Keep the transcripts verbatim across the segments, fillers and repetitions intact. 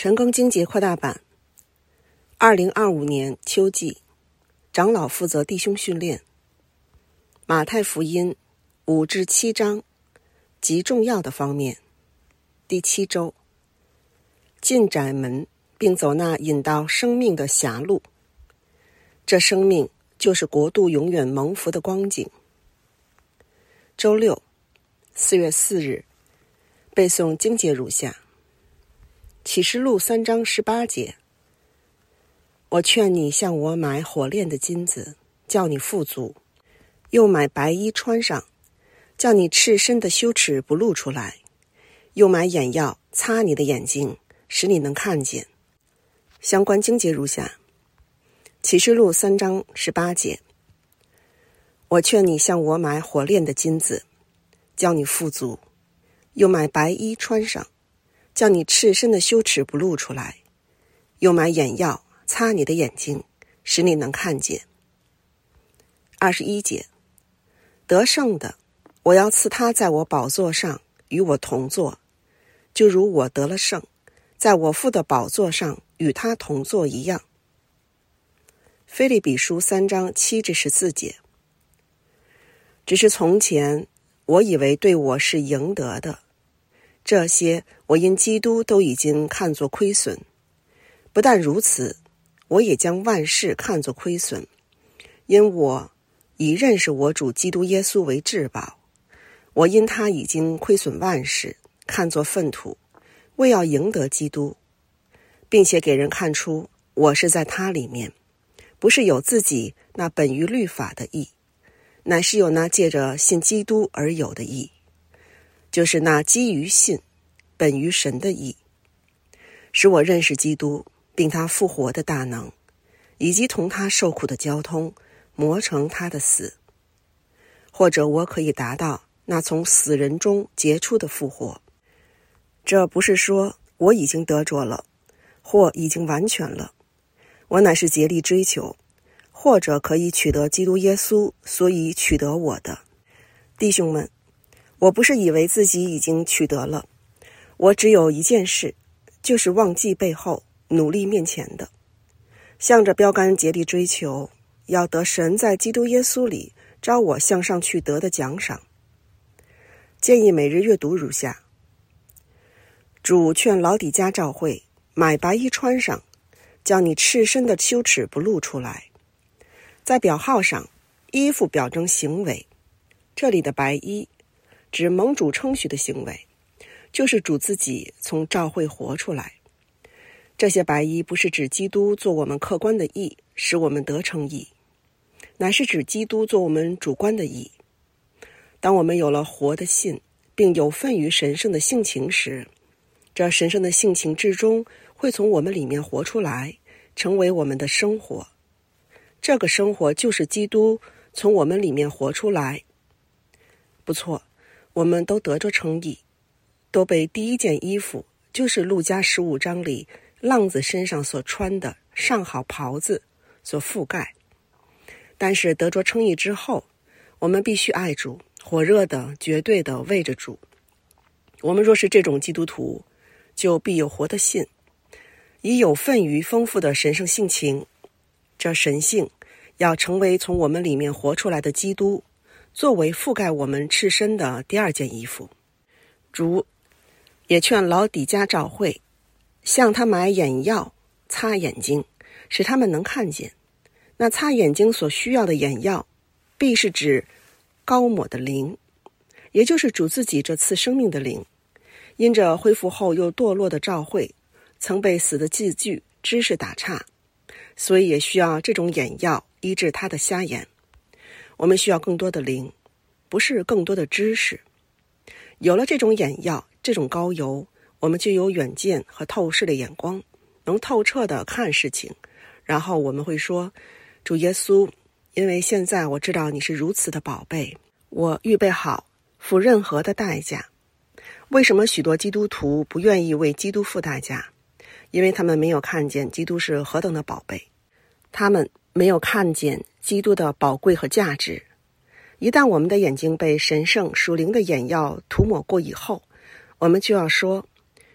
陈庚经节扩大版，二零二五年秋季，长老负责弟兄训练。马太福音五至七章极重要的方面。第七周，进窄门，并走那引到生命的狭路。这生命就是国度永远蒙福的光景。周六，四月四日，背诵经节如下：启示录三章十八节，我劝你向我买火炼的金子，叫你富足；又买白衣穿上，叫你赤身的羞耻不露出来；又买眼药擦你的眼睛，使你能看见。相关经节如下：启示录三章十八节，我劝你向我买火炼的金子，叫你富足；又买白衣穿上，叫你赤身的羞耻不露出来；又买眼药擦你的眼睛，使你能看见。二十一节，得胜的，我要赐他在我宝座上与我同坐，就如我得了胜，在我父的宝座上与他同坐一样。腓立比书三章七至十四节，只是从前我以为对我是赢得的，这些我因基督都已经看作亏损。不但如此，我也将万事看作亏损，因我以认识我主基督耶稣为至宝。我因他已经亏损万事，看作粪土，为要赢得基督，并且给人看出我是在他里面，不是有自己那本于律法的义，乃是有那借着信基督而有的义，就是那基于信本于神的义，使我认识基督，并他复活的大能，以及同他受苦的交通，磨成他的死，或者我可以达到那从死人中结出的复活。这不是说我已经得着了，或已经完全了，我乃是竭力追求，或者可以取得基督耶稣，所以取得我的。弟兄们，我不是以为自己已经取得了，我只有一件事，就是忘记背后，努力面前的，向着标杆竭力追求，要得神在基督耶稣里召我向上去得的奖赏。建议每日阅读如下：主劝老底嘉教会买白衣穿上，叫你赤身的羞耻不露出来。在表号上，衣服表征行为，这里的白衣指蒙主称许的行为，就是主自己从教会活出来。这些白衣不是指基督做我们客观的义，使我们得称义，乃是指基督做我们主观的义。当我们有了活的信，并有份于神圣的性情时，这神圣的性情至终会从我们里面活出来，成为我们的生活。这个生活就是基督从我们里面活出来。不错，我们都得着称义，都被第一件衣服，就是路加十五章里浪子身上所穿的上好袍子所覆盖。但是得着称义之后，我们必须爱主，火热的绝对的为着主。我们若是这种基督徒，就必有活的信，以有份于丰富的神圣性情。这神性要成为从我们里面活出来的基督，作为覆盖我们赤身的第二件衣服。主也劝老底嘉教会向他买眼药擦眼睛，使他们能看见。那擦眼睛所需要的眼药，必是指膏抹的灵，也就是主自己这次生命的灵。因着恢复后又堕落的教会，曾被死的寄居知识打岔，所以也需要这种眼药医治他的瞎眼。我们需要更多的灵，不是更多的知识。有了这种眼药，这种膏油，我们就有远见和透视的眼光，能透彻地看事情。然后我们会说，主耶稣，因为现在我知道你是如此的宝贝，我预备好付任何的代价。为什么许多基督徒不愿意为基督付代价？因为他们没有看见基督是何等的宝贝，他们没有看见基督的宝贵和价值。一旦我们的眼睛被神圣属灵的眼药涂抹过以后，我们就要说，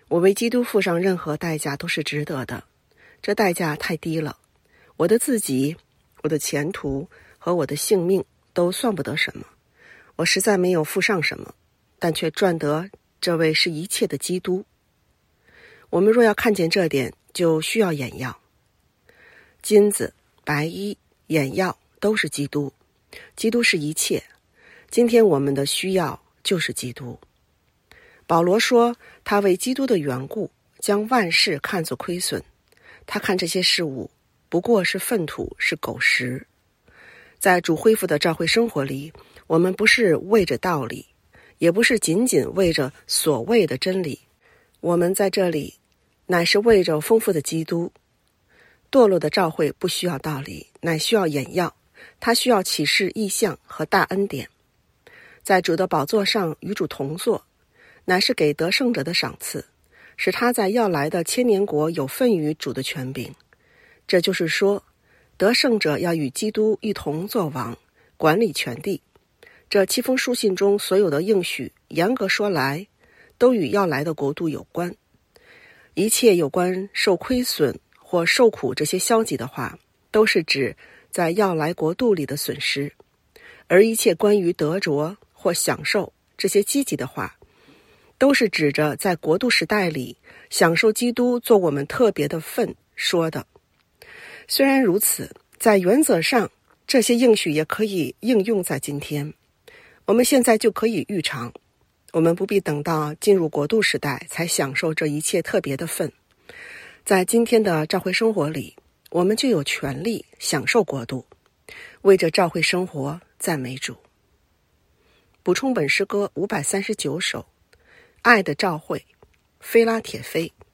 我为基督付上任何代价都是值得的，这代价太低了。我的自己、我的前途和我的性命都算不得什么，我实在没有付上什么，但却赚得这位是一切的基督。我们若要看见这点，就需要眼药。金子、白衣、眼药都是基督，基督是一切。今天我们的需要就是基督。保罗说，他为基督的缘故，将万事看作亏损。他看这些事物不过是粪土，是狗食。在主恢复的教会生活里，我们不是为着道理，也不是仅仅为着所谓的真理，我们在这里乃是为着丰富的基督。堕落的教会不需要道理，乃需要眼药，它需要启示异象和大恩典。在主的宝座上与主同坐，乃是给得胜者的赏赐，使他在要来的千年国有份于主的权柄。这就是说，得胜者要与基督一同作王，管理全地。这七封书信中所有的应许，严格说来，都与要来的国度有关。一切有关受亏损或受苦这些消极的话，都是指在要来国度里的损失；而一切关于得着或享受这些积极的话，都是指着在国度时代里享受基督做我们特别的份说的。虽然如此，在原则上，这些应许也可以应用在今天。我们现在就可以预尝，我们不必等到进入国度时代才享受这一切特别的份。在今天的教会生活里，我们就有权利享受国度，为着教会生活赞美主。补充本诗歌五百三十九首，爱的召会，菲拉铁菲。